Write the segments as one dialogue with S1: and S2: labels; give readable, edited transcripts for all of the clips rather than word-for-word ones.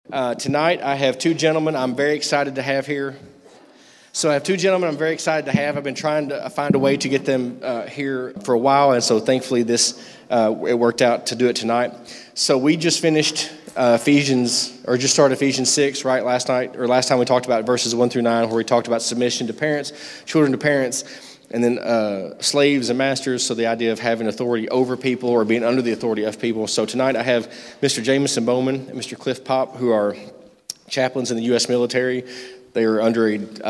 S1: Tonight, I have two gentlemen I'm very excited to have here. So I have two gentlemen I'm very excited to have. I've been trying to find a way to get them here for a while, and so thankfully it worked out to do it tonight. So we just finished just started Ephesians 6, right, last time we talked about verses 1 through 9, where we talked about submission to parents, children to parents, and then slaves and masters, so the idea of having authority over people or being under the authority of people. So tonight I have Mr. Jamison Bowman and Mr. Cliff Pop, who are chaplains in the U.S. military. They are under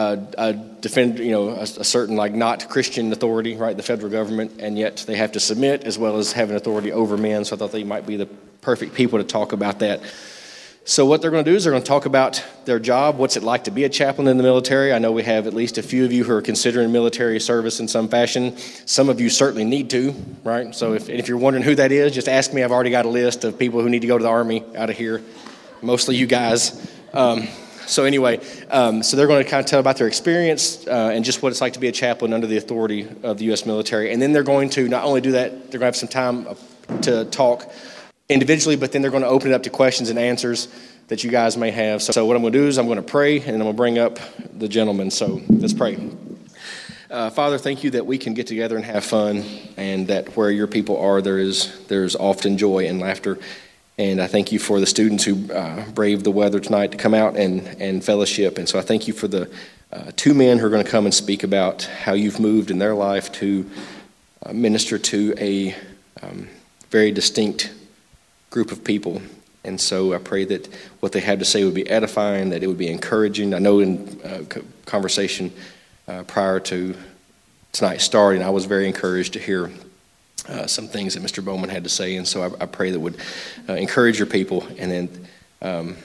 S1: a certain not Christian authority, right, the federal government, and yet they have to submit as well as having authority over men. So I thought they might be the perfect people to talk about that. So what they're going to do is they're going to talk about their job, what's it like to be a chaplain in the military. I know we have at least a few of you who are considering military service in some fashion. Some of you certainly need to, right? So if you're wondering who that is, just ask me. I've already got a list of people who need to go to the Army out of here, mostly you guys. So they're going to kind of tell about their experience and just what it's like to be a chaplain under the authority of the U.S. military. And then they're going to not only do that, they're going to have some time to talk individually, but then they're going to open it up to questions and answers that you guys may have. So what I'm going to do is I'm going to pray, and then I'm going to bring up the gentlemen. So let's pray. Father, thank you that we can get together and have fun, and that where your people are, there's often joy and laughter. And I thank you for the students who braved the weather tonight to come out and fellowship. And so I thank you for the two men who are going to come and speak about how you've moved in their life to minister to a very distinct group of people. And so I pray that what they had to say would be edifying, that it would be encouraging. I know in conversation prior to tonight starting, I was very encouraged to hear some things that Mr. Bowman had to say, and so I pray that would encourage your people, and then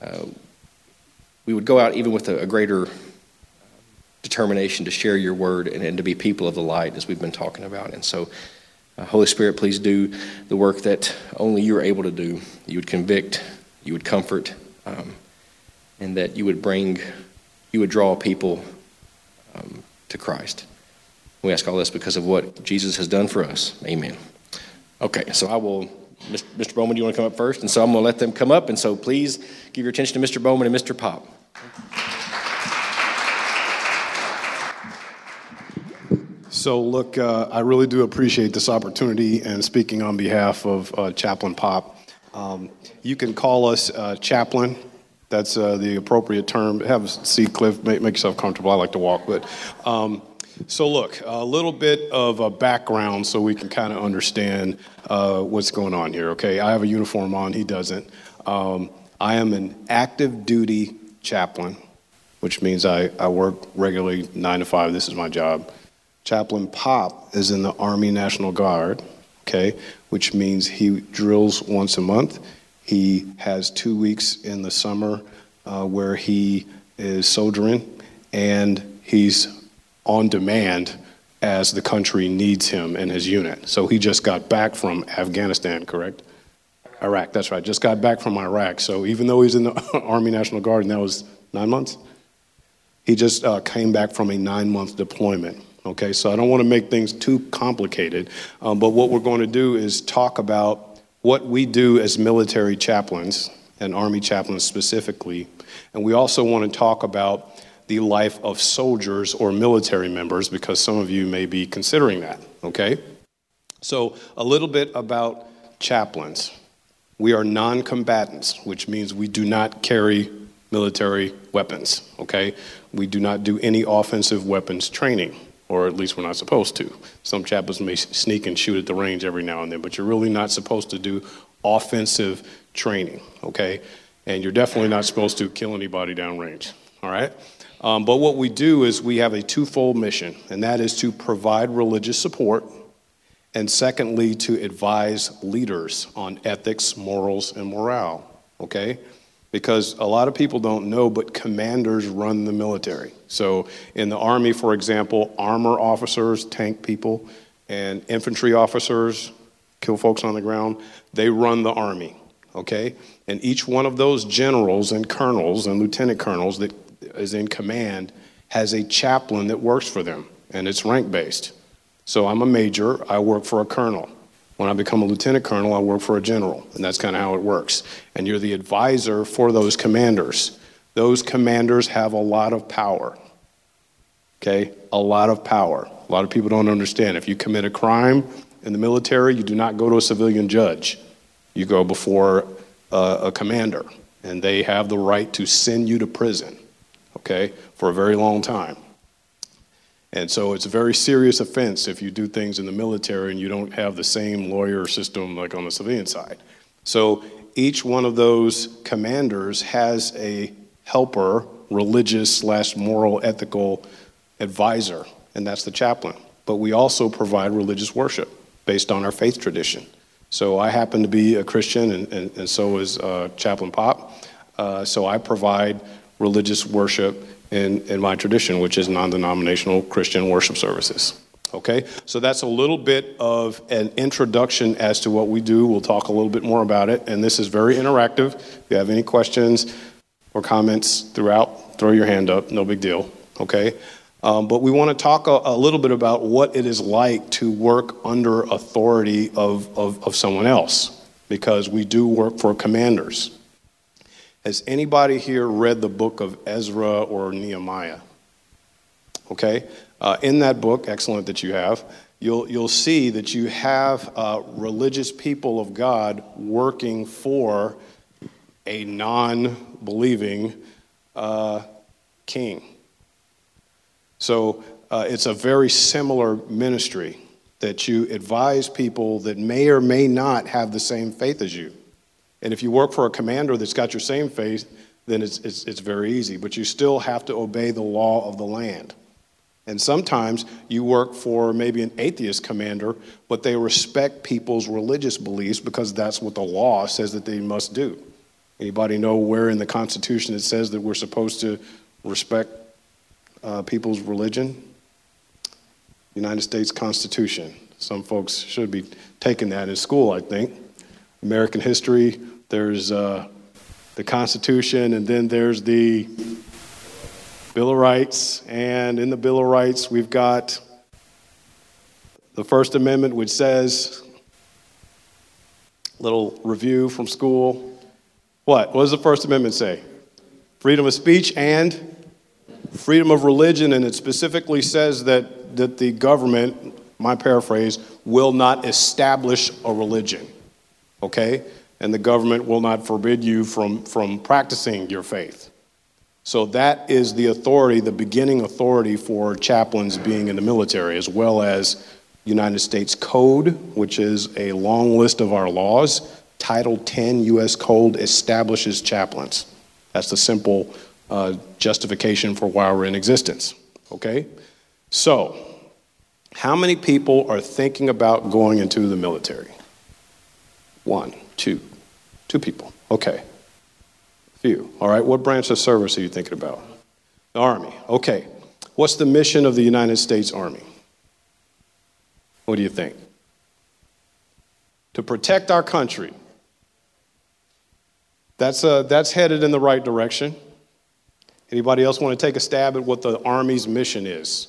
S1: we would go out even with a greater determination to share your word and to be people of the light, as we've been talking about. And so, Holy Spirit, please do the work that only you are able to do. You would convict, you would comfort, and that you would draw people to Christ. We ask all this because of what Jesus has done for us. Amen. Okay, so Mr. Bowman, do you want to come up first? And so I'm going to let them come up, and so please give your attention to Mr. Bowman and Mr. Pop.
S2: So look, I really do appreciate this opportunity, and speaking on behalf of Chaplain Pop. You can call us chaplain. That's the appropriate term. Have a seat, Cliff. Make yourself comfortable. I like to walk, but... So look, a little bit of a background so we can kind of understand what's going on here, okay? I have a uniform on, he doesn't. I am an active duty chaplain, which means I work regularly 9 to 5, this is my job. Chaplain Pop is in the Army National Guard, okay, which means he drills once a month. He has 2 weeks in the summer where he is soldiering, and he's on demand as the country needs him and his unit. So he just got back from Afghanistan, correct? Iraq, that's right. Just got back from Iraq. So even though he's in the Army National Guard, and that was 9 months, he just came back from a 9-month deployment. Okay, so I don't want to make things too complicated, but what we're going to do is talk about what we do as military chaplains, and Army chaplains specifically, and we also want to talk about the life of soldiers or military members, because some of you may be considering that, okay? So a little bit about chaplains. We are non-combatants, which means we do not carry military weapons, okay? We do not do any offensive weapons training, or at least we're not supposed to. Some chaplains may sneak and shoot at the range every now and then, but you're really not supposed to do offensive training, okay? And you're definitely not supposed to kill anybody downrange, all right? But what we do is we have a twofold mission, and that is to provide religious support, and secondly, to advise leaders on ethics, morals, and morale, okay? Because a lot of people don't know, but commanders run the military. So in the Army, for example, armor officers, tank people, and infantry officers, kill folks on the ground, they run the Army, okay? And each one of those generals and colonels and lieutenant colonels that is in command has a chaplain that works for them, and it's rank-based. So I'm a major, I work for a colonel, When I become a lieutenant colonel, I work for a general, and that's kind of how it works. And you're the advisor for those commanders. Those commanders have a lot of power, okay? A lot of power. A lot of people don't understand. If you commit a crime in the military, you do not go to a civilian judge. You go before a commander, and they have the right to send you to prison, okay, for a very long time. And so it's a very serious offense if you do things in the military and you don't have the same lawyer system like on the civilian side. So each one of those commanders has a helper, religious / moral, ethical advisor, and that's the chaplain. But we also provide religious worship based on our faith tradition. So I happen to be a Christian, and so is Chaplain Pop. So I provide religious worship in my tradition, which is non-denominational Christian worship services. Okay, so that's a little bit of an introduction as to what we do. We'll talk a little bit more about it, and this is very interactive. If you have any questions or comments throughout, throw your hand up, no big deal, okay? But we want to talk a little bit about what it is like to work under authority of someone else, because we do work for commanders. Has anybody here read the book of Ezra or Nehemiah? Okay, in that book, excellent that you have, you'll see that you have religious people of God working for a non-believing king. So it's a very similar ministry that you advise people that may or may not have the same faith as you. And if you work for a commander that's got your same faith, then it's very easy. But you still have to obey the law of the land. And sometimes you work for maybe an atheist commander, but they respect people's religious beliefs because that's what the law says that they must do. Anybody know where in the Constitution it says that we're supposed to respect people's religion? United States Constitution. Some folks should be taking that in school, I think. American history, there's the Constitution, and then there's the Bill of Rights. And in the Bill of Rights, we've got the First Amendment, which says, little review from school. What does the First Amendment say? Freedom of speech and freedom of religion, and it specifically says that the government, my paraphrase, will not establish a religion. Okay? And the government will not forbid you from practicing your faith. So that is the authority, the beginning authority for chaplains being in the military, as well as United States Code, which is a long list of our laws. Title 10 U.S. Code establishes chaplains. That's the simple justification for why we're in existence. Okay? So, how many people are thinking about going into the military? 1, 2 people. Okay. Few. All right. What branch of service are you thinking about? The Army. Okay. What's the mission of the United States Army? What do you think? To protect our country. That's headed in the right direction. Anybody else want to take a stab at what the Army's mission is?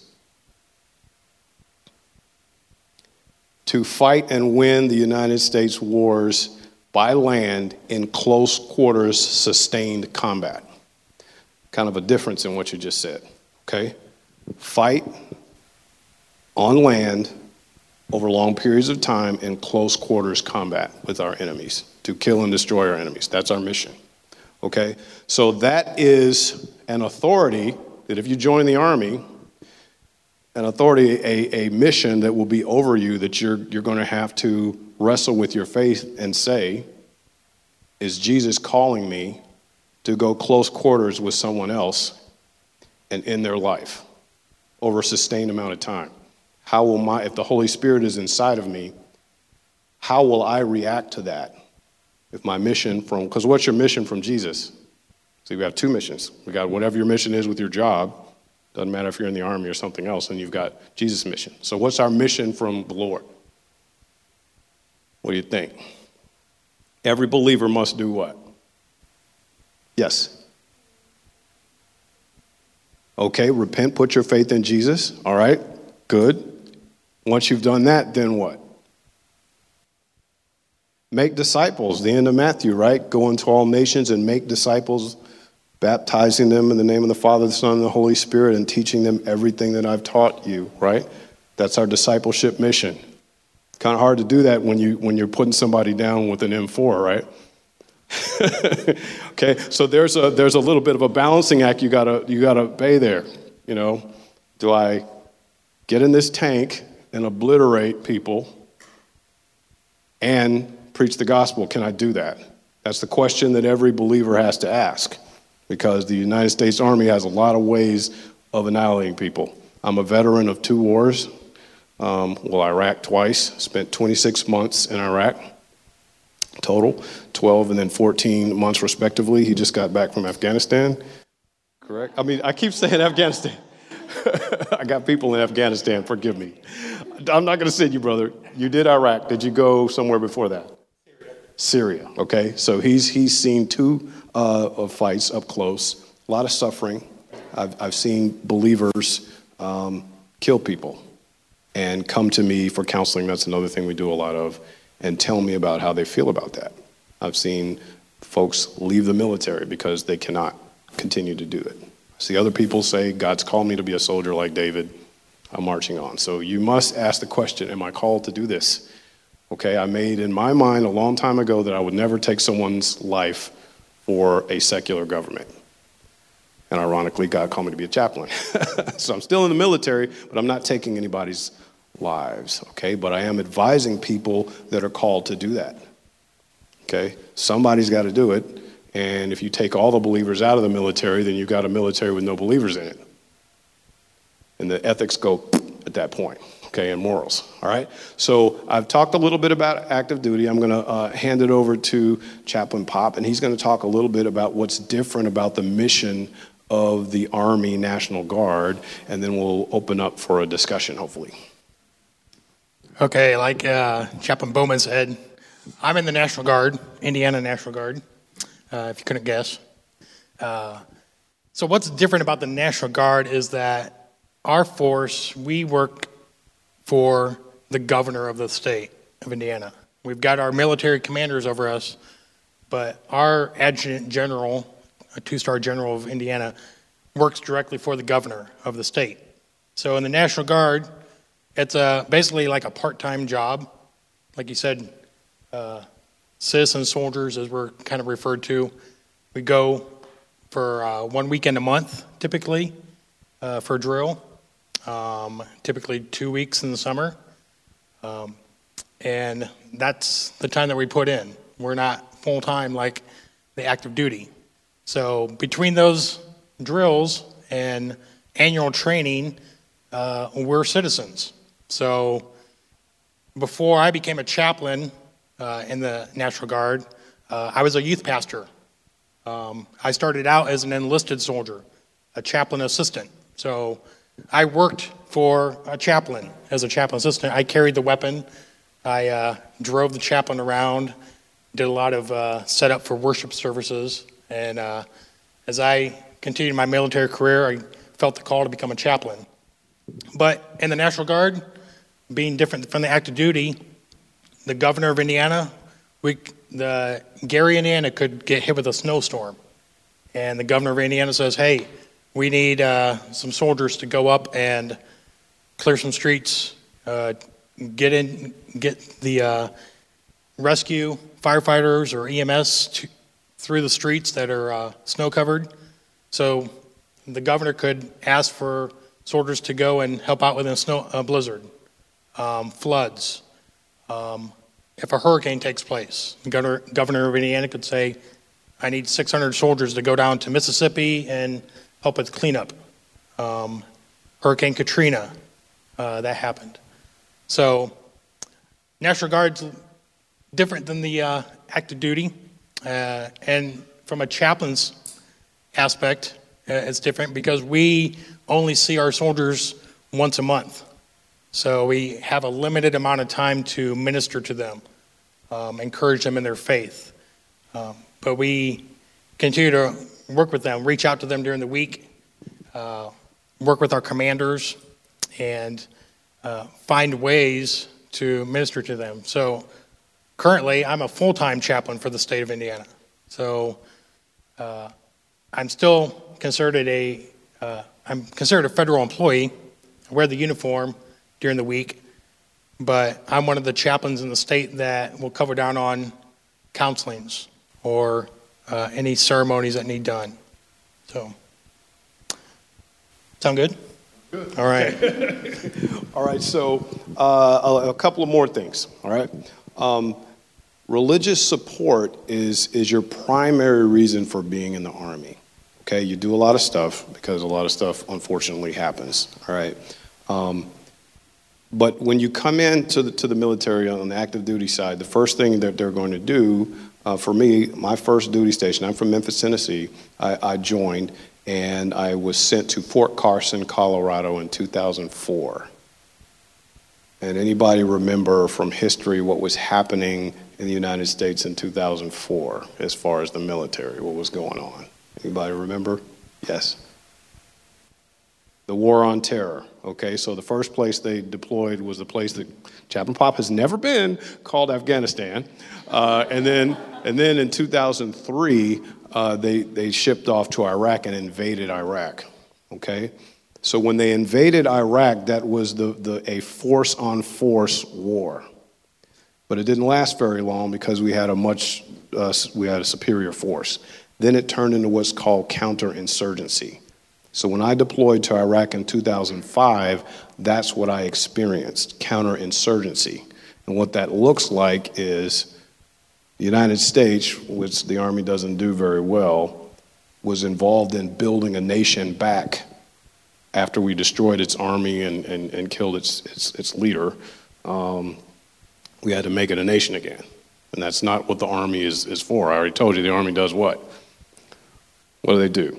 S2: To fight and win the United States wars by land in close quarters, sustained combat. Kind of a difference in what you just said, okay? Fight on land over long periods of time in close quarters combat with our enemies, to kill and destroy our enemies. That's our mission, okay? So that is an authority that if you join the Army, an authority, a mission that will be over you that you're going to have to wrestle with your faith and say, is Jesus calling me to go close quarters with someone else and end their life over a sustained amount of time? How will if the Holy Spirit is inside of me, how will I react to that? If my mission because what's your mission from Jesus? See, we have 2 missions. We got whatever your mission is with your job. Doesn't matter if you're in the Army or something else, and you've got Jesus' mission. So what's our mission from the Lord? What do you think? Every believer must do what? Yes. Okay, repent, put your faith in Jesus. All right, good. Once you've done that, then what? Make disciples, the end of Matthew, right? Go into all nations and make disciples, baptizing them in the name of the Father, the Son, and the Holy Spirit, and teaching them everything that I've taught you, right? That's our discipleship mission. Kind of hard to do that when you're putting somebody down with an M4, right? Okay, so there's a little bit of a balancing act you gotta pay there. You know, do I get in this tank and obliterate people and preach the gospel? Can I do that? That's the question that every believer has to ask, because the United States Army has a lot of ways of annihilating people. I'm a veteran of 2 wars. Iraq twice, spent 26 months in Iraq total, 12 and then 14 months respectively. He just got back from Afghanistan, correct? I mean, I keep saying Afghanistan. I got people in Afghanistan, forgive me. I'm not going to send you, brother. You did Iraq. Did you go somewhere before that? Syria, okay? So he's seen 2 fights up close, a lot of suffering. I've seen believers kill people and come to me for counseling. That's another thing we do a lot of, and tell me about how they feel about that. I've seen folks leave the military because they cannot continue to do it. I see other people say, God's called me to be a soldier like David. I'm marching on. So you must ask the question, am I called to do this? Okay, I made in my mind a long time ago that I would never take someone's life for a secular government. And ironically, God called me to be a chaplain. So I'm still in the military, but I'm not taking anybody's lives, okay? But I am advising people that are called to do that, okay? Somebody's got to do it, and if you take all the believers out of the military, then you've got a military with no believers in it. And the ethics go at that point, okay, and morals, all right? So I've talked a little bit about active duty. I'm going to hand it over to Chaplain Pop, and he's going to talk a little bit about what's different about the mission of the Army National Guard, and then we'll open up for a discussion, hopefully.
S3: Okay, like Chaplain Bowman said, I'm in the National Guard, Indiana National Guard, if you couldn't guess. So what's different about the National Guard is that our force, we work for the governor of the state of Indiana. We've got our military commanders over us, but our adjutant general, a 2-star general of Indiana, works directly for the governor of the state. So in the National Guard, it's basically like a part-time job. Like you said, citizen soldiers, as we're kind of referred to. We go for 1 weekend a month, typically, for drill. Typically 2 weeks in the summer. And that's the time that we put in. We're not full-time like the active duty. So between those drills and annual training, we're citizens. So before I became a chaplain in the National Guard, I was a youth pastor. I started out as an enlisted soldier, a chaplain assistant. So I worked for a chaplain as a chaplain assistant. I carried the weapon. I drove the chaplain around, did a lot of setup for worship services. And as I continued my military career, I felt the call to become a chaplain. But in the National Guard, being different from the active duty, the governor of Indiana, Gary, Indiana could get hit with a snowstorm. And the governor of Indiana says, hey, we need some soldiers to go up and clear some streets, get the rescue firefighters or EMS through the streets that are snow covered. So the governor could ask for soldiers to go and help out with a blizzard, floods. If a hurricane takes place, the governor of Indiana could say, I need 600 soldiers to go down to Mississippi and help with cleanup. Hurricane Katrina, that happened. So National Guard's different than the active duty. And from a chaplain's aspect, it's different because we only see our soldiers once a month. So we have a limited amount of time to minister to them, encourage them in their faith. But we continue to work with them, reach out to them during the week, work with our commanders, and find ways to minister to them. So currently, I'm a full-time chaplain for the state of Indiana. So I'm still considered I'm considered a federal employee. I wear the uniform during the week, but I'm one of the chaplains in the state that will cover down on counselings or any ceremonies that need done. So, sound good?
S2: Good.
S3: All right.
S2: All right, so a couple of more things, all right? Religious support is your primary reason for being in the Army, okay? You do a lot of stuff because a lot of stuff, unfortunately, happens, all right? But when you come into the military on the active duty side, the first thing that they're going to do, for me, my first duty station, I'm from Memphis, Tennessee, I joined, and I was sent to Fort Carson, Colorado in 2004. And anybody remember from history what was happening in the United States in 2004 as far as the military, what was going on? Anybody remember? Yes. The War on Terror, okay? So the first place they deployed was the place that Chaplain Pop has never been, called Afghanistan. And then in 2003, they shipped off to Iraq and invaded Iraq, okay? So when they invaded Iraq, that was a force-on-force war. But it didn't last very long because we had a superior force. Then it turned into what's called counterinsurgency. So when I deployed to Iraq in 2005, that's what I experienced, counterinsurgency. And what that looks like is the United States, which the Army doesn't do very well, was involved in building a nation back after we destroyed its army and killed its leader. We had to make it a nation again. And that's not what the Army is for. I already told you the Army does what? What do?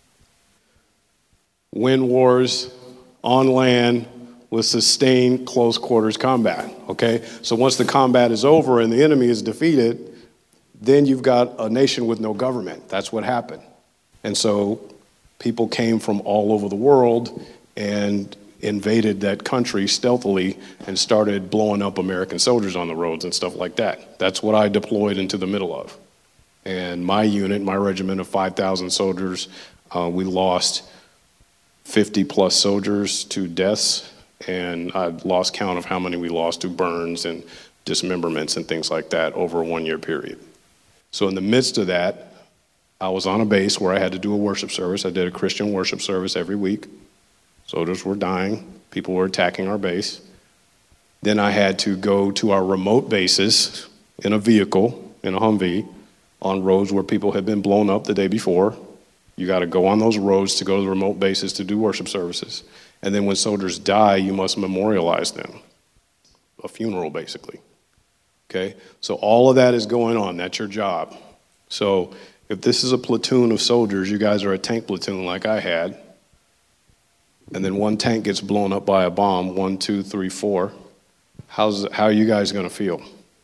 S2: Win wars on land with sustained close quarters combat, okay? So once the combat is over and the enemy is defeated, then you've got a nation with no government. That's what happened. And so people came from all over the world and invaded that country stealthily and started blowing up American soldiers on the roads and stuff like that. That's what I deployed into the middle of. And my unit, my regiment of 5,000 soldiers, we lost 50 plus soldiers to deaths, and I lost count of how many we lost to burns and dismemberments and things like that over a 1 year period. So in the midst of that, I was on a base where I had to do a worship service. I did a Christian worship service every week. Soldiers were dying. People were attacking our base. Then I had to go to our remote bases in a vehicle, in a Humvee, on roads where people had been blown up the day before. You got to go on those roads to go to the remote bases to do worship services. And then when soldiers die, you must memorialize them. A funeral, basically. Okay? So all of that is going on. That's your job. So if this is a platoon of soldiers, you guys are a tank platoon like I had, and then one tank gets blown up by a bomb, 1, 2, 3, 4, how are you guys going to feel?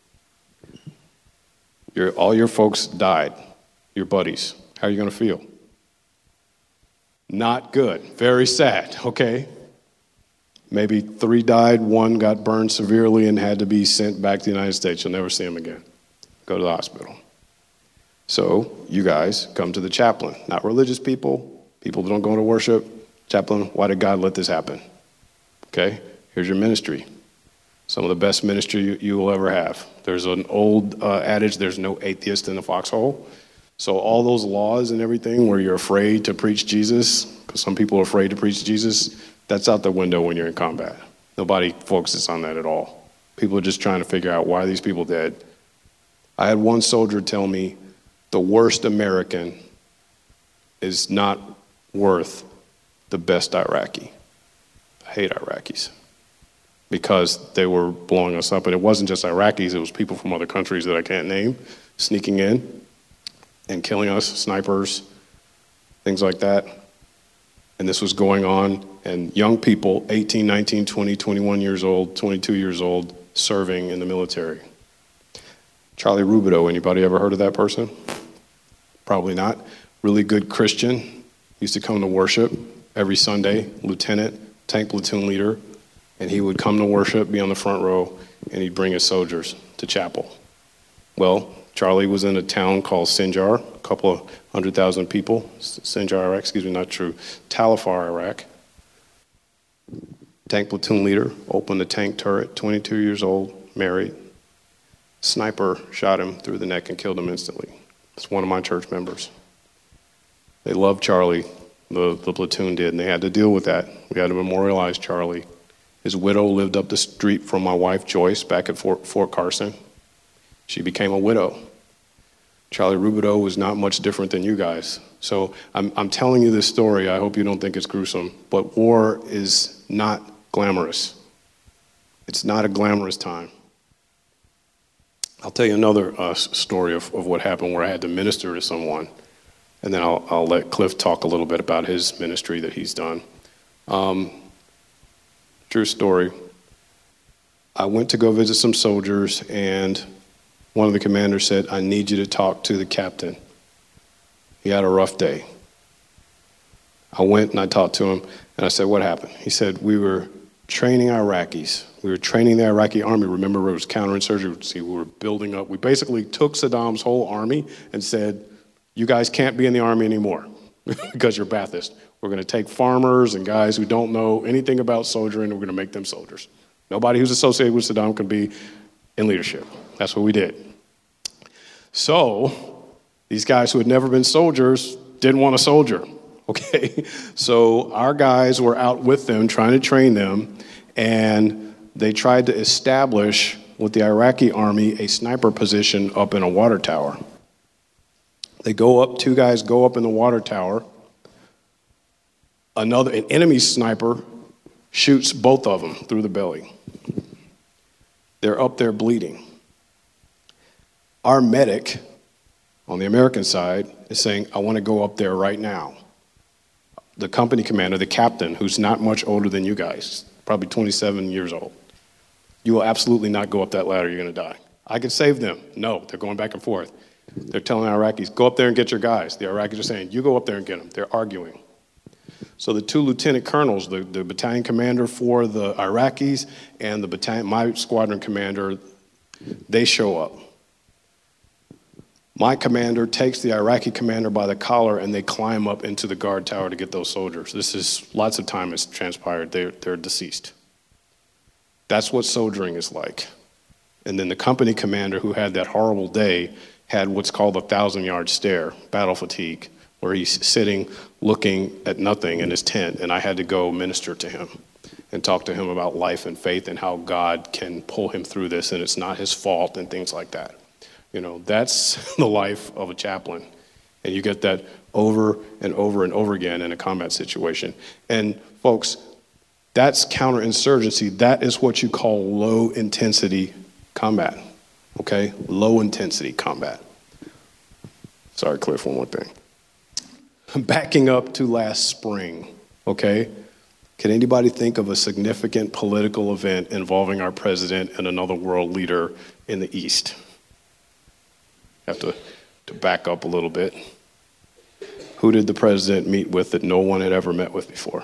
S2: All your folks died, your buddies. How are you going to feel? Not good. Very sad, okay? Maybe 3 died, 1 got burned severely and had to be sent back to the United States. You'll never see him again. Go to the hospital. So you guys come to the chaplain, not religious people that don't go to worship. Chaplain, why did God let this happen? Okay, here's your ministry. Some of the best ministry you will ever have. There's an old adage, there's no atheist in the foxhole. So all those laws and everything where you're afraid to preach Jesus, because some people are afraid to preach Jesus, that's out the window when you're in combat. Nobody focuses on that at all. People are just trying to figure out why are these people dead. I had one soldier tell me the worst American is not worth the best Iraqi. I hate Iraqis because they were blowing us up. And it wasn't just Iraqis, it was people from other countries that I can't name sneaking in and killing us, snipers, things like that. And this was going on, and young people, 18, 19, 20, 21 years old, 22 years old, serving in the military. Charlie Rubidoux, anybody ever heard of that person? Probably not. Really good Christian, used to come to worship every Sunday, lieutenant, tank platoon leader, and he would come to worship, be on the front row, and he'd bring his soldiers to chapel. Well, Charlie was in a town called Sinjar, a couple of 100,000 people. Sinjar, Iraq, not true. Talafar, Iraq. Tank platoon leader, opened the tank turret, 22 years old, married. Sniper shot him through the neck and killed him instantly. It's one of my church members. They loved Charlie, the platoon did, and they had to deal with that. We had to memorialize Charlie. His widow lived up the street from my wife, Joyce, back at Fort Carson. She became a widow. Charlie Rubidoux was not much different than you guys. So I'm telling you this story. I hope you don't think it's gruesome, but war is not glamorous. It's not a glamorous time. I'll tell you another story of what happened where I had to minister to someone, and then I'll let Cliff talk a little bit about his ministry that he's done. True story. I went to go visit some soldiers, and one of the commanders said, "I need you to talk to the captain. He had a rough day." I went and I talked to him, and I said, "What happened?" He said, "We were training Iraqis. We were training the Iraqi army. Remember, it was counterinsurgency. We were building up. We basically took Saddam's whole army and said, you guys can't be in the army anymore because you're Ba'athist. We're going to take farmers and guys who don't know anything about soldiering, and we're going to make them soldiers. Nobody who's associated with Saddam can be in leadership." That's what we did. So these guys who had never been soldiers didn't want a soldier. Okay, so our guys were out with them trying to train them, and they tried to establish with the Iraqi army a sniper position up in a water tower. They go up, two guys go up in the water tower. An enemy sniper shoots both of them through the belly. They're up there bleeding. Our medic on the American side is saying, "I want to go up there right now." The company commander, the captain, who's not much older than you guys, probably 27 years old, "You will absolutely not go up that ladder, you're going to die." I can save them. No, they're going back and forth. They're telling the Iraqis, "Go up there and get your guys." The Iraqis are saying, "You go up there and get them." They're arguing. So the two lieutenant colonels, the battalion commander for the Iraqis and the battalion, my squadron commander, they show up. My commander takes the Iraqi commander by the collar, and they climb up into the guard tower to get those soldiers. This is, lots of time has transpired. They're deceased. That's what soldiering is like. And then the company commander who had that horrible day had what's called a 1,000-yard stare, battle fatigue, where he's sitting looking at nothing in his tent, and I had to go minister to him and talk to him about life and faith and how God can pull him through this, and it's not his fault and things like that. You know, that's the life of a chaplain. And you get that over and over and over again in a combat situation. And folks, that's counterinsurgency. That is what you call low-intensity combat, okay? Low-intensity combat. Sorry, Cliff, one more thing. Backing up to last spring, okay? Can anybody think of a significant political event involving our president and another world leader in the East? Have to back up a little bit. Who did the president meet with that no one had ever met with before?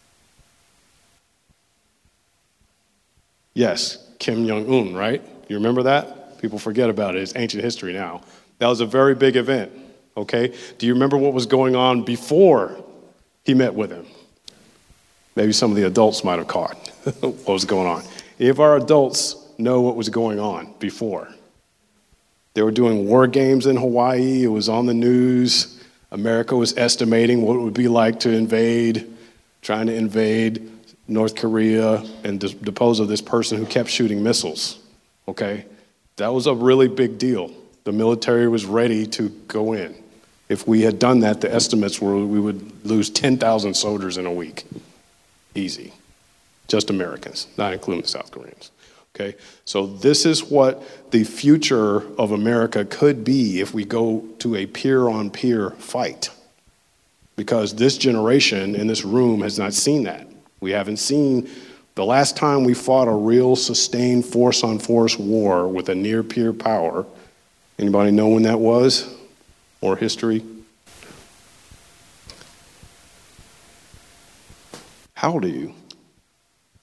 S2: Yes, Kim Jong-un, right? You remember that? People forget about it. It's ancient history now. That was a very big event, okay? Do you remember what was going on before he met with him? Maybe some of the adults might have caught what was going on. Any of our adults know what was going on before? They were doing war games in Hawaii. It was on the news. America was estimating what it would be like to trying to invade North Korea and depose of this person who kept shooting missiles, okay? That was a really big deal. The military was ready to go in. If we had done that, the estimates were we would lose 10,000 soldiers in a week. Easy. Just Americans, not including the South Koreans. Okay, so this is what the future of America could be if we go to a peer-on-peer fight. Because this generation in this room has not seen that. We haven't seen the last time we fought a real sustained force-on-force war with a near-peer power. Anybody know when that was? Or history? How old are you?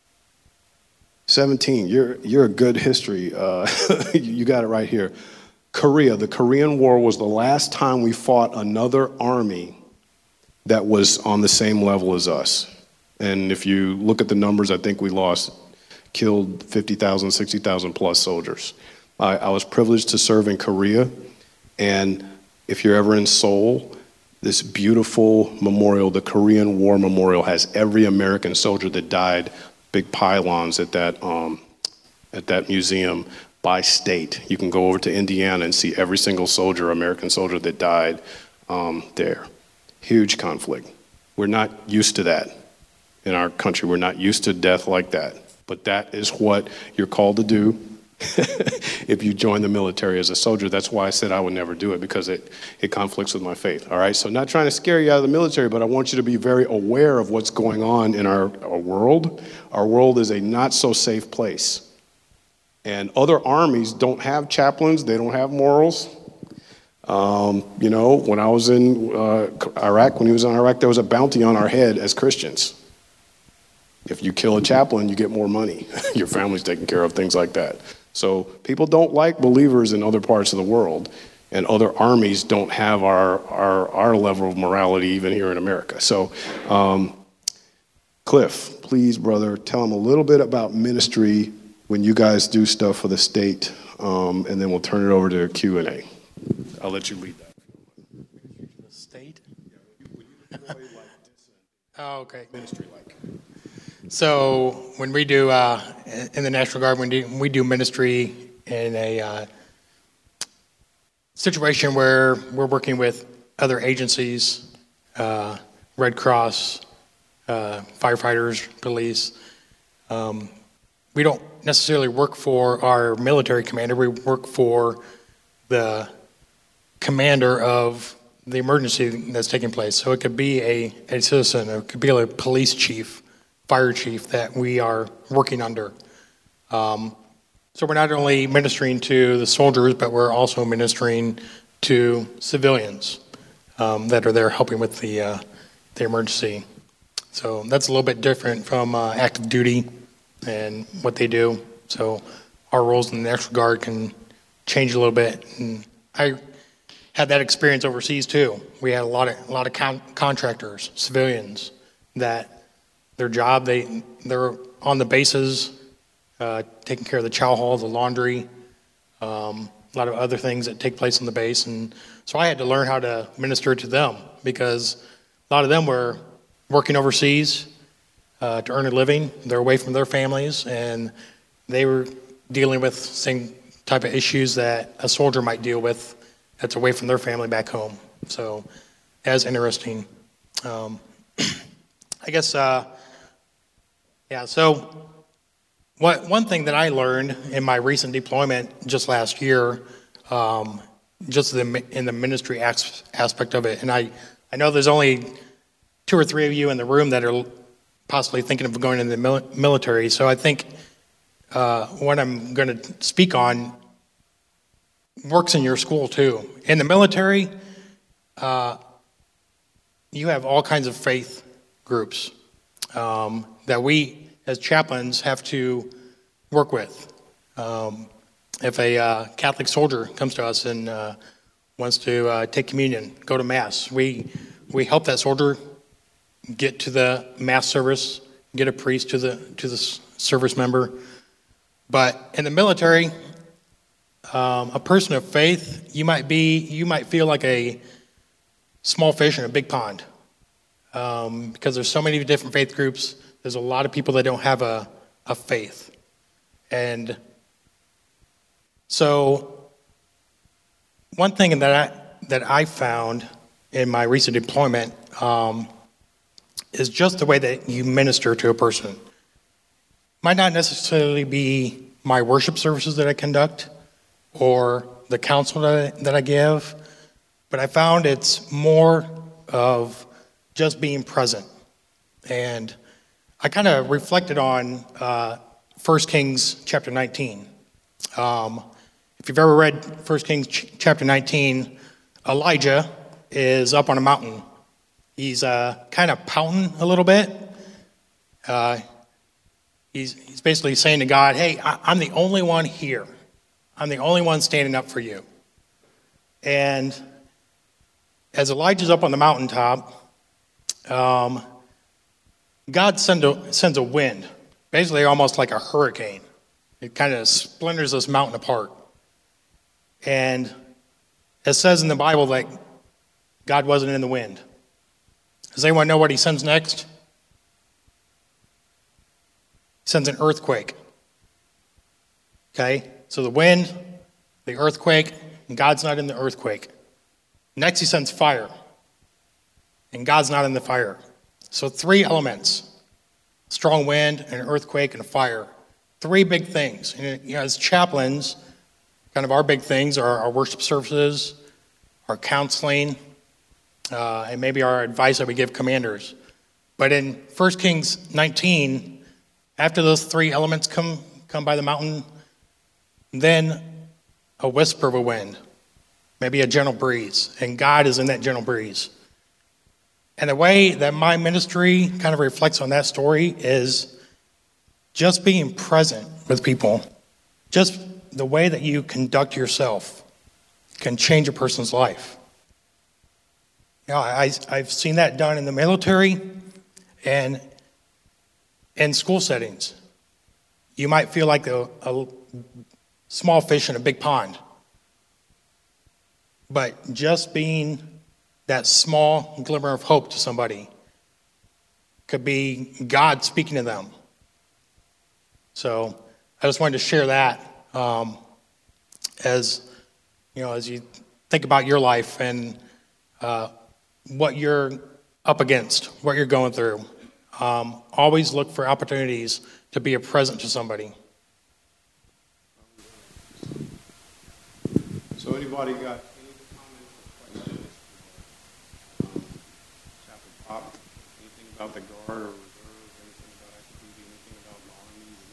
S2: 17, you're a good history. You got it right here. Korea, the Korean War was the last time we fought another army that was on the same level as us. And if you look at the numbers, I think we killed 50,000, 60,000 plus soldiers. I was privileged to serve in Korea, and if you're ever in Seoul, this beautiful memorial, the Korean War Memorial, has every American soldier that died, big pylons at that museum by state. You can go over to Indiana and see every single soldier, American soldier that died there. Huge conflict. We're not used to that in our country. We're not used to death like that. But that is what you're called to do if you join the military as a soldier. That's why I said I would never do it, because it conflicts with my faith. All right, so not trying to scare you out of the military, but I want you to be very aware of what's going on in our world. Our world is a not so safe place. And other armies don't have chaplains, they don't have morals. You know, when I was in Iraq, when he was in Iraq, there was a bounty on our head as Christians. If you kill a chaplain, you get more money. Your family's taken care of, things like that. So people don't like believers in other parts of the world, and other armies don't have our level of morality even here in America. So, Cliff, please, brother, tell them a little bit about ministry when you guys do stuff for the state, and then we'll turn it over to Q&A. I'll let you lead that.
S3: The state? Oh, okay.
S2: Ministry like.
S3: So when we do, in the National Guard, we do ministry in a situation where we're working with other agencies, Red Cross, firefighters, police. We don't necessarily work for our military commander. We work for the commander of the emergency that's taking place. So it could be a citizen, it could be a police chief, fire chief that we are working under. So we're not only ministering to the soldiers, but we're also ministering to civilians that are there helping with the emergency. So that's a little bit different from active duty and what they do. So our roles in the National Guard can change a little bit. And I had that experience overseas too. We had a lot of contractors, civilians, that their job, they're on the bases, taking care of the chow hall, the laundry, a lot of other things that take place on the base. And so I had to learn how to minister to them, because a lot of them were working overseas to earn a living. They're away from their families, and they were dealing with the same type of issues that a soldier might deal with that's away from their family back home. So that's interesting. I guess, so one thing that I learned in my recent deployment just last year, just in the ministry aspect of it, and I know there's only 2 or 3 of you in the room that are possibly thinking of going into the military, so I think what I'm going to speak on works in your school too. In the military, you have all kinds of faith groups that we as chaplains have to work with. If a Catholic soldier comes to us and wants to take communion, go to Mass, we help that soldier get to the Mass service, get a priest to the service member. But in the military, a person of faith, you might feel like a small fish in a big pond, because there's so many different faith groups. There's a lot of people that don't have a faith. And so one thing that I found in my recent deployment is just the way that you minister to a person. Might not necessarily be my worship services that I conduct or the counsel that I give, but I found it's more of just being present. And I kind of reflected on 1 Kings chapter 19. If you've ever read 1 Kings chapter 19, Elijah is up on a mountain. He's kind of pouting a little bit. He's basically saying to God, hey, I'm the only one here. I'm the only one standing up for you. And as Elijah's up on the mountaintop, God sends a wind, basically almost like a hurricane. It kind of splinters this mountain apart. And it says in the Bible that God wasn't in the wind. Does anyone know what he sends next? He sends an earthquake. Okay? So the wind, the earthquake, and God's not in the earthquake. Next he sends fire. And God's not in the fire. So 3 elements. Strong wind, an earthquake, and a fire. 3 big things. And as chaplains, kind of our big things are our worship services, our counseling, and maybe our advice that we give commanders. But in 1 Kings 19, after those 3 elements come by the mountain, then a whisper of a wind, maybe a gentle breeze, and God is in that gentle breeze. And the way that my ministry kind of reflects on that story is just being present with people. Just the way that you conduct yourself can change a person's life. You know, I've seen that done in the military and in school settings. You might feel like a small fish in a big pond. But just being that small glimmer of hope to somebody could be God speaking to them. So I just wanted to share that as you think about your life and what you're up against, what you're going through. Always look for opportunities to be a present to somebody.
S2: So anybody got any comments or questions? Chaplain Pop, anything about the Guard or Reserve, anything about active duty, anything about the Army, the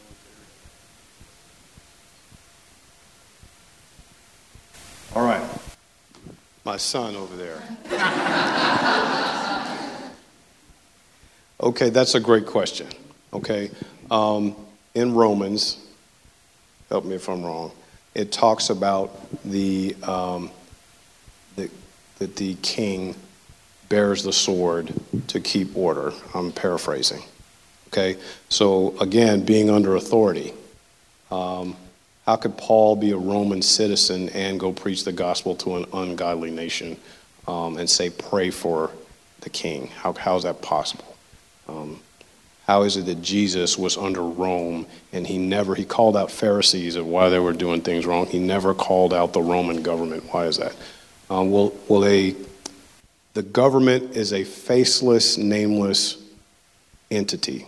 S2: military? All right. My son over there. Okay, that's a great question. Okay. In Romans, help me if I'm wrong, it talks about that the king bears the sword to keep order. I'm paraphrasing. Okay, so again, being under authority, how could Paul be a Roman citizen and go preach the gospel to an ungodly nation and say, pray for the king? How is that possible? How is it that Jesus was under Rome and he called out Pharisees of why they were doing things wrong? He never called out the Roman government. Why is that? The government is a faceless, nameless entity.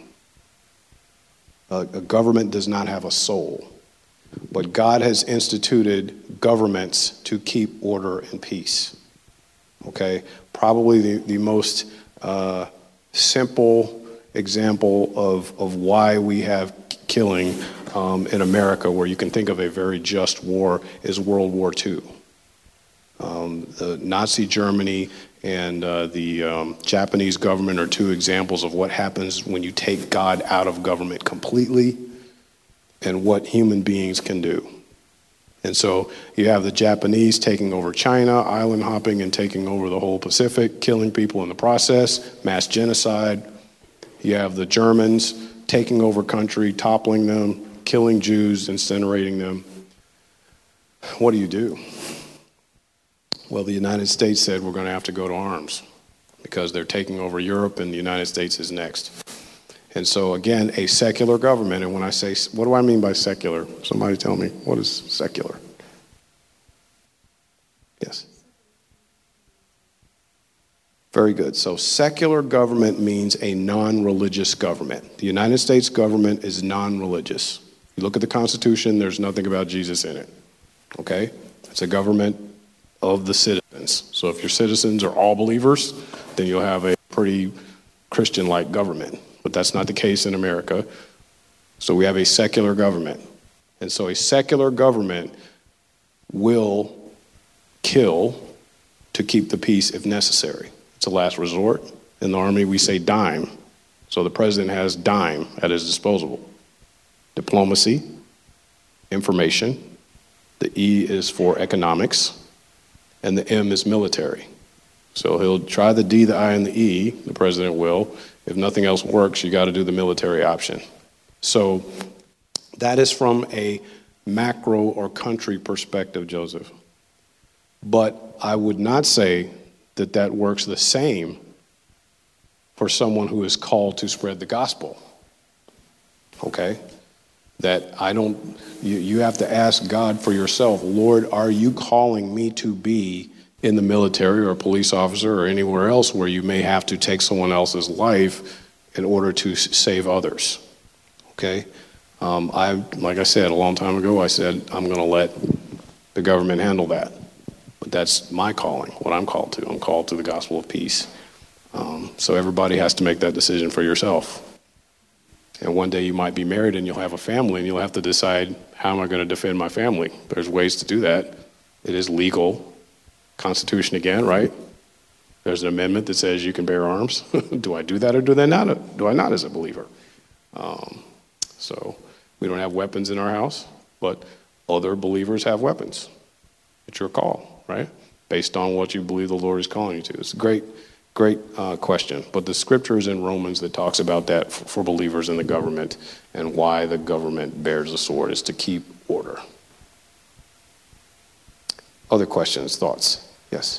S2: A government does not have a soul. But God has instituted governments to keep order and peace. Okay? Probably the most simple example of why we have killing in America, where you can think of a very just war, is World War II. The Nazi Germany and the Japanese government are 2 examples of what happens when you take God out of government completely and what human beings can do. And so you have the Japanese taking over China, island hopping and taking over the whole Pacific, killing people in the process, mass genocide. You have the Germans taking over country, toppling them, killing Jews, incinerating them. What do you do? Well, the United States said we're going to have to go to arms because they're taking over Europe and the United States is next. And so, again, a secular government, and when I say, what do I mean by secular? Somebody tell me, what is secular? Yes. Very good. So secular government means a non-religious government. The United States government is non-religious. You look at the Constitution, there's nothing about Jesus in it. Okay? It's a government of the citizens. So if your citizens are all believers, then you'll have a pretty Christian-like government. But that's not the case in America. So we have a secular government. And so a secular government will kill to keep the peace if necessary. It's a last resort. In the Army, we say dime. So the president has dime at his disposal. Diplomacy, information. The E is for economics. and the M is military. So he'll try the D, the I, and the E, the president will. If nothing else works, you got to do the military option. So that is from a macro or country perspective, Joseph. But I would not say that that works the same for someone who is called to spread the gospel. Okay? That you have to ask God for yourself, Lord, are you calling me to be in the military or a police officer or anywhere else where you may have to take someone else's life in order to save others? Okay? Like I said a long time ago, I said, I'm going to let the government handle that. But that's my calling, what I'm called to. I'm called to the gospel of peace. So everybody has to make that decision for yourself. And one day you might be married and you'll have a family and you'll have to decide, how am I going to defend my family? There's ways to do that. It is legal. Constitution again, right? There's an amendment that says you can bear arms. Do I do that or do I not as a believer? So we don't have weapons in our house, but other believers have weapons. It's your call, right? Based on what you believe the Lord is calling you to. It's a great question. But the scripture is in Romans that talks about that for believers in the government, and why the government bears a sword is to keep order. Other questions, thoughts? Yes.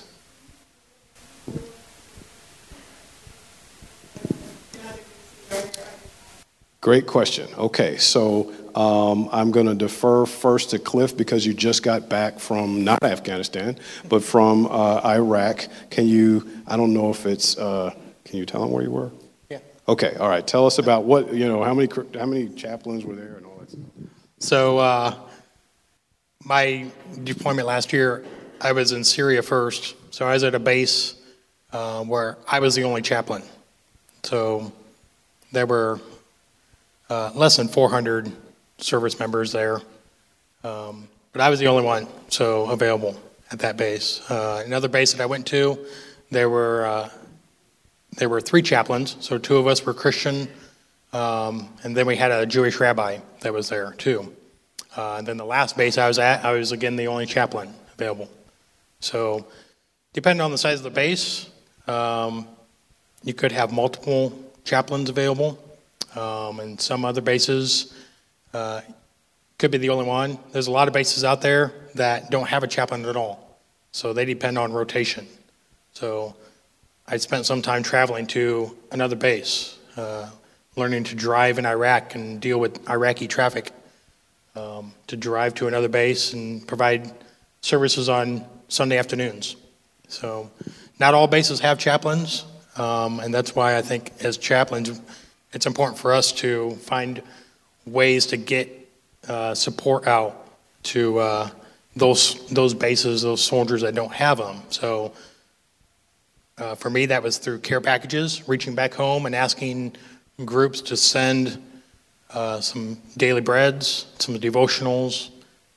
S2: Great question. Okay, so I'm going to defer first to Cliff because you just got back from, not Afghanistan, but from Iraq. I don't know if it's, can you tell them where you were?
S3: Yeah.
S2: Okay, all right. Tell us about how many chaplains were there and all that stuff.
S3: So my deployment last year, I was in Syria first. So I was at a base where I was the only chaplain. So there were less than 400 service members there. But I was the only one available at that base. Another base that I went to, there were 3 chaplains. So 2 of us were Christian, and then we had a Jewish rabbi that was there too. And then the last base I was at, I was again the only chaplain available. So depending on the size of the base, you could have multiple chaplains available. And some other bases could be the only one. There's a lot of bases out there that don't have a chaplain at all. So they depend on rotation. So I spent some time traveling to another base, learning to drive in Iraq and deal with Iraqi traffic, to drive to another base and provide services on Sunday afternoons. So not all bases have chaplains, and that's why I think as chaplains, it's important for us to find ways to get support out to those bases, those soldiers that don't have them. So for me, that was through care packages, reaching back home and asking groups to send some daily breads, some devotionals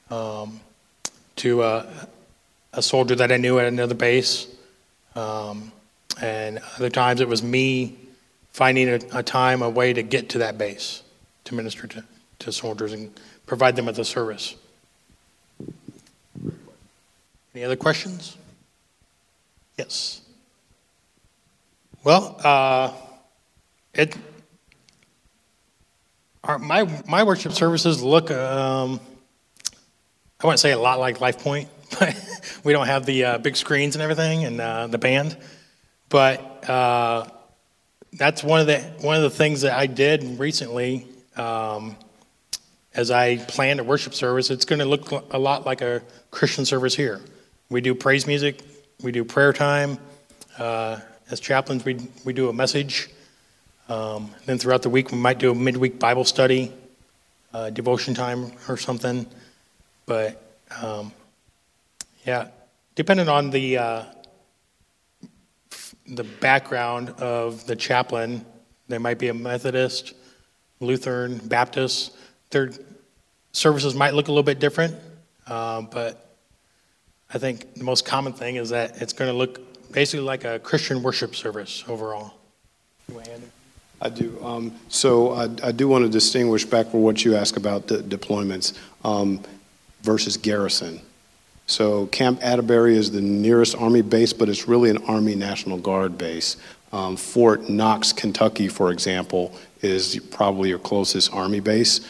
S3: to a soldier that I knew at another base. And other times it was me finding a time, a way to get to that base, to minister to soldiers and provide them with a service. Any other questions? Yes. Well, my worship services look, I wouldn't say a lot like Life Point, but we don't have the big screens and everything and the band. But that's one of the things that I did recently. As I planned a worship service, it's going to look a lot like a Christian service here. We do praise music, we do prayer time. As chaplains, we do a message. Then throughout the week, we might do a midweek Bible study, devotion time or something. But yeah, depending on the background of the chaplain, there might be a Methodist, Lutheran, Baptist. Their services might look a little bit different, but I think the most common thing is that it's going to look basically like a Christian worship service overall.
S2: I do. So I do want to distinguish back for what you asked about the deployments versus garrison. So Camp Atterbury is the nearest Army base, but it's really an Army National Guard base. Fort Knox, Kentucky, for example, is probably your closest Army base.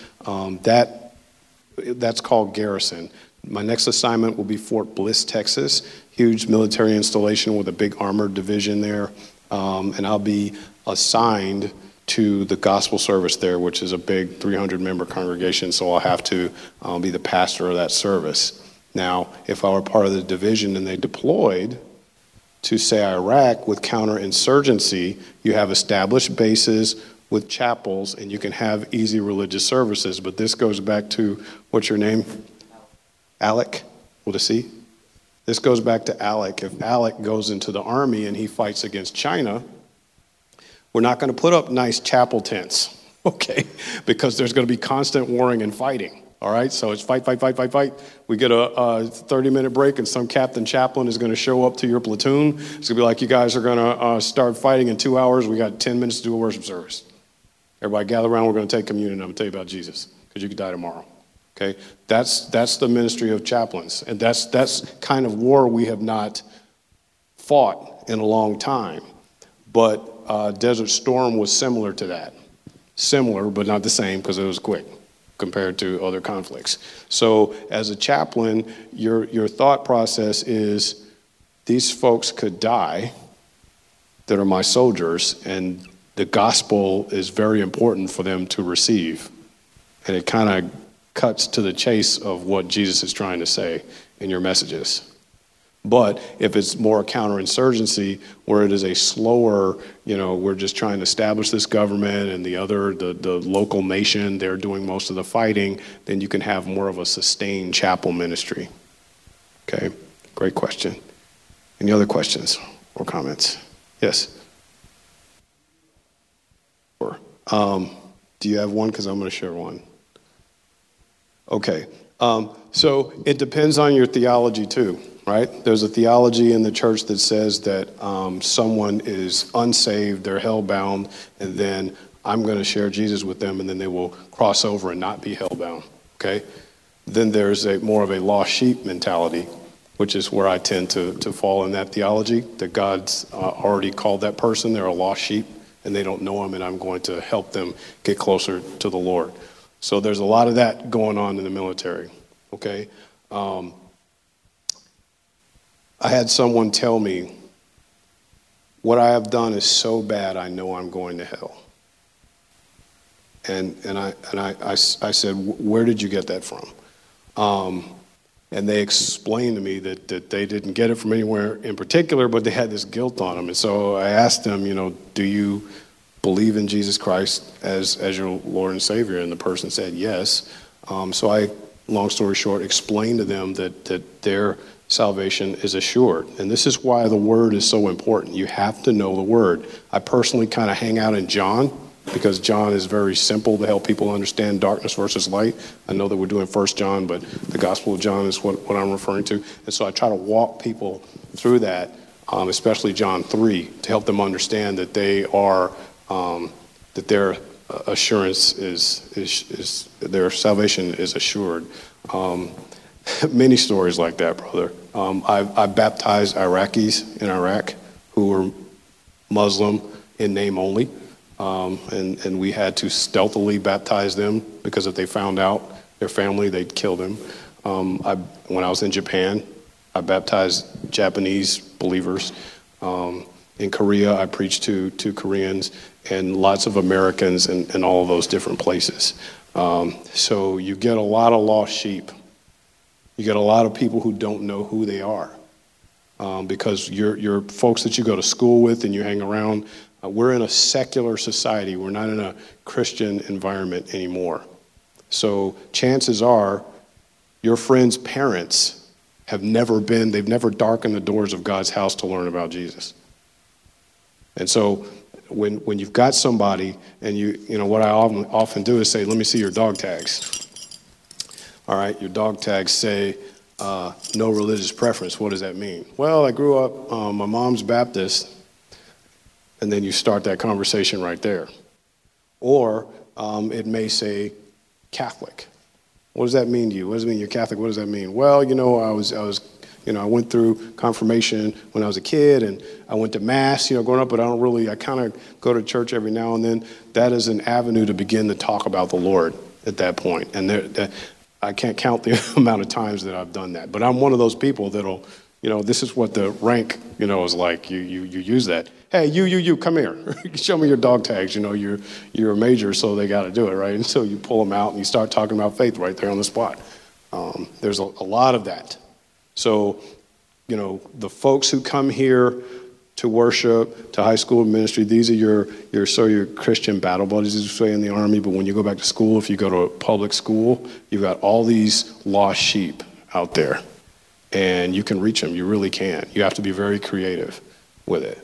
S2: That's called Garrison. My next assignment will be Fort Bliss, Texas, huge military installation with a big armored division there. And I'll be assigned to the gospel service there, which is a big 300-member congregation, so I'll have to be the pastor of that service. Now, if I were part of the division and they deployed to, say, Iraq with counterinsurgency, you have established bases with chapels, and you can have easy religious services. But this goes back to, what's your name? Alec, with a C? This goes back to Alec. If Alec goes into the army and he fights against China, we're not going to put up nice chapel tents, okay? Because there's going to be constant warring and fighting, all right? So it's fight, fight, fight, fight, fight. We get a 30-minute break, and some captain chaplain is going to show up to your platoon. It's going to be like, you guys are going to start fighting in 2 hours. We got 10 minutes to do a worship service. Everybody gather around. We're going to take communion. I'm going to tell you about Jesus, because you could die tomorrow. Okay, that's the ministry of chaplains, and that's kind of war we have not fought in a long time. But Desert Storm was similar to that, similar but not the same because it was quick compared to other conflicts. So as a chaplain, your thought process is these folks could die that are my soldiers, and the gospel is very important for them to receive, and it kind of cuts to the chase of what Jesus is trying to say in your messages. But if it's more counterinsurgency, where it is a slower, we're just trying to establish this government and the local nation, they're doing most of the fighting, then you can have more of a sustained chapel ministry. Okay, great question. Any other questions or comments? Yes? Do you have one? Because I'm going to share one. Okay, so it depends on your theology too, right? There's a theology in the church that says that someone is unsaved, they're hell-bound, and then I'm going to share Jesus with them, and then they will cross over and not be hell-bound, okay? Then there's more of a lost sheep mentality, which is where I tend to fall in that theology, that God's already called that person, they're a lost sheep, and they don't know him, and I'm going to help them get closer to the Lord. So there's a lot of that going on in the military, okay? I had someone tell me, what I have done is so bad I know I'm going to hell. And I said, where did you get that from? And they explained to me that they didn't get it from anywhere in particular, but they had this guilt on them. And so I asked them, do you believe in Jesus Christ as your Lord and Savior? And the person said yes. So I, long story short, explained to them that their salvation is assured. And this is why the Word is so important. You have to know the Word. I personally kind of hang out in John, because John is very simple to help people understand darkness versus light. I know that we're doing 1 John, but the Gospel of John is what I'm referring to. And so I try to walk people through that, especially John 3, to help them understand that they are that their assurance is their salvation is assured. Many stories like that, brother. I baptized Iraqis in Iraq who were Muslim in name only, and we had to stealthily baptize them because if they found out their family, they'd kill them. When I was in Japan, I baptized Japanese believers. In Korea, I preached to Koreans and lots of Americans in all of those different places. So you get a lot of lost sheep. You get a lot of people who don't know who they are because your folks that you go to school with and you hang around, we're in a secular society. We're not in a Christian environment anymore. So chances are your friends' parents they've never darkened the doors of God's house to learn about Jesus. And so when you've got somebody and you what I often do is say, let me see your dog tags. All right, your dog tags say no religious preference. What does that mean? Well, I grew up, my mom's Baptist, and then you start that conversation right there. Or it may say Catholic. What does that mean to you? What does it mean you're Catholic? What does that mean? Well, I went through confirmation when I was a kid, and I went to Mass, growing up, but I kind of go to church every now and then. That is an avenue to begin to talk about the Lord at that point. And I can't count the amount of times that I've done that. But I'm one of those people that'll, this is what the rank, is like. You use that. Hey, you, come here. Show me your dog tags. You're a major, so they got to do it, right? And so you pull them out and you start talking about faith right there on the spot. There's a lot of that. So, the folks who come here to worship, to high school ministry, these are your Christian battle buddies, as you say in the Army. But when you go back to school, if you go to a public school, you've got all these lost sheep out there. And you can reach them. You really can. You have to be very creative with it.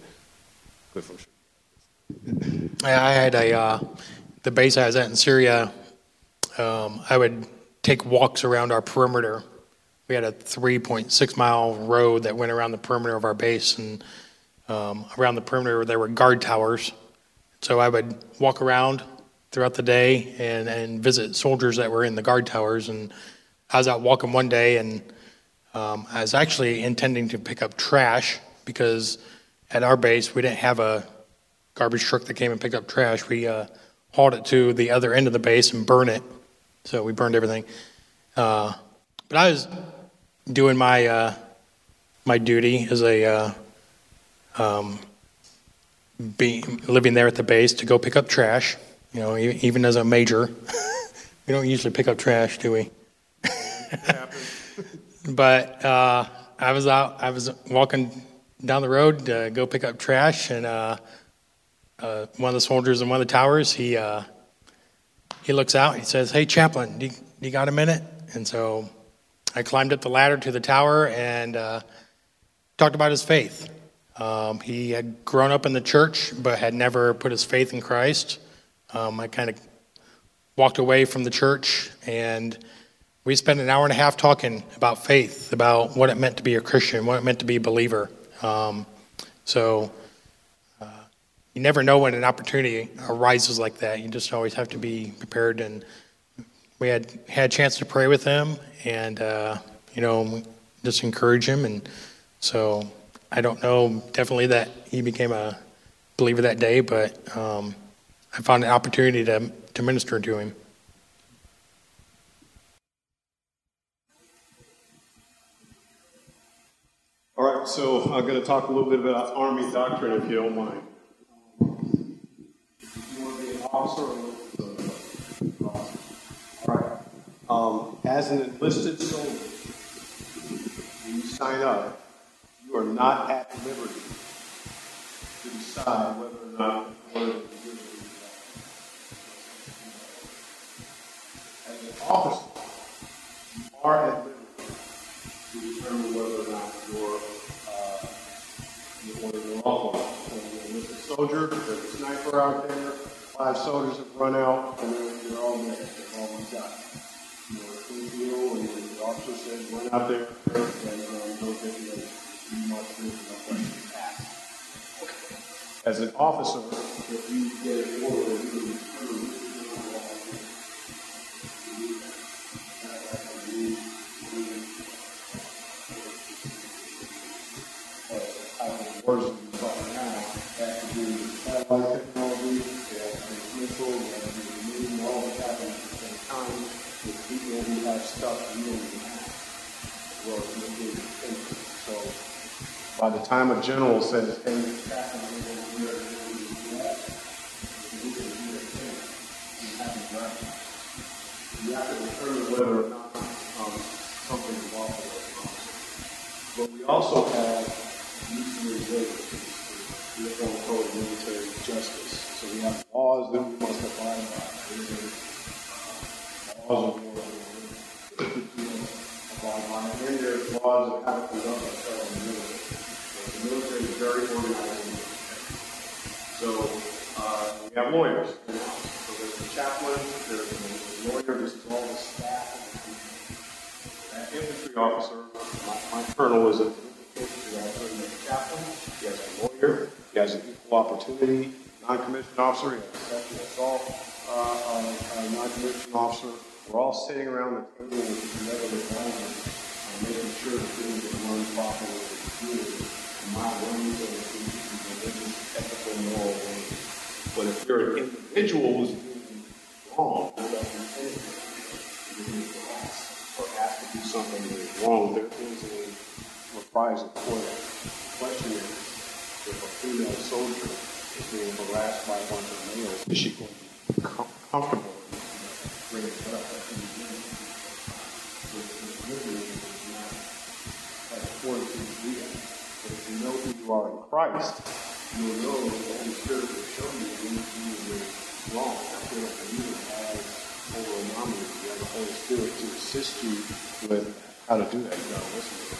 S3: I had the base I was at in Syria, I would take walks around our perimeter. We had a 3.6-mile road that went around the perimeter of our base, and around the perimeter there were guard towers. So I would walk around throughout the day and visit soldiers that were in the guard towers. And I was out walking one day, and I was actually intending to pick up trash, because at our base we didn't have a garbage truck that came and picked up trash. We hauled it to the other end of the base and burned it. So we burned everything. But I was doing my my duty as a living there at the base to go pick up trash. Even as a major, we don't usually pick up trash, do we? But I was walking down the road to go pick up trash, and one of the soldiers in one of the towers, he looks out and he says, "Hey, chaplain, do you got a minute?" And so I climbed up the ladder to the tower and talked about his faith. He had grown up in the church but had never put his faith in Christ. I kind of walked away from the church, and we spent an hour and a half talking about faith, about what it meant to be a Christian, what it meant to be a believer. You never know when an opportunity arises like that. You just always have to be prepared. And we had a chance to pray with him, and just encourage him. And so I don't know definitely that he became a believer that day, but I found an opportunity to minister to him.
S2: All right, so I'm going to talk a little bit about Army doctrine, if you don't mind. You want to be an officer or all right. As an enlisted soldier, when you sign up, you are not at liberty to decide whether or not the word is good or not. As an officer, you are at liberty to determine whether or not you're lawful. So you're an enlisted soldier, there's a sniper out there, 5 soldiers have run out, and you're all there. That's all we got. A clean deal, and the officer says, run out there, and go get the other. You must do no questions asked. As an officer, if you get an order, you can prove words that we're talking now have to do with satellite technology, they have to do with missiles, they have to do with moving, all of it happening at the same time with people who have stuff you don't even have, as well as military things. So by the time a general says, hey, it's happening over here, you have to determine whether or not something is lawful or not. But we also have Uniform Code of Military Justice. So we have laws that we must abide by. Laws of war that we abide by. And then there's laws that have to conduct ourselves in the military. So the military is very organized. So we have lawyers in the house. So there's the chaplain, there's the lawyer, this is all the staff. That infantry officer, my colonel is a chaplain, he has a lawyer, he has an equal opportunity non-commissioned officer, he has a sexual assault non-commissioned officer, we're all sitting around the table together with Moses, making sure that things are run properly in the community. My ways are in religious, ethical, moral ways. But if your individual was doing wrong, or asked to do something that is wrong, there is a reprisal for that. The question is, if a female soldier is being harassed by a bunch of males, is she going to be comfortable bringing it up? According to the But if you know who you are in Christ, you'll know that the Holy Spirit will show you when you are wrong. I feel like the leader has over a nominee, you have the Holy Spirit to assist you with how to do that. You gotta listen to it.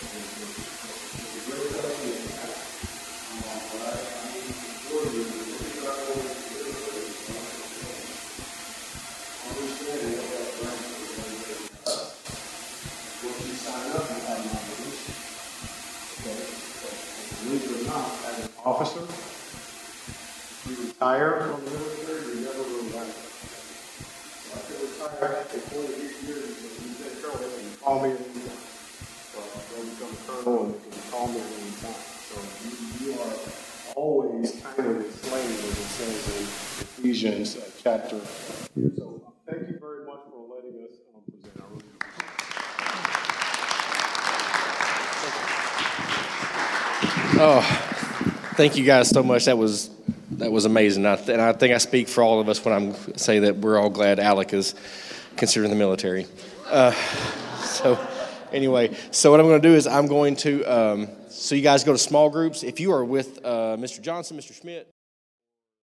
S2: Once you sign up, you have an obligation. Okay? Believe it or not, as an officer, if you retire from the military, you never really got it. So I could retire after 48 years, but you said, Colonel, they can call me at any time. So I'll become a colonel and they can call me at any time. So you are always kind of enslaved, as it says in Ephesians chapter. So thank you very much for letting us present. I really
S1: Oh, thank you guys so much. That was amazing. And I think I speak for all of us when I say that we're all glad Alec is considered in the military. So anyway, so what I'm going to do is I'm going to, so you guys go to small groups. If you are with Mr. Johnson, Mr. Schmidt,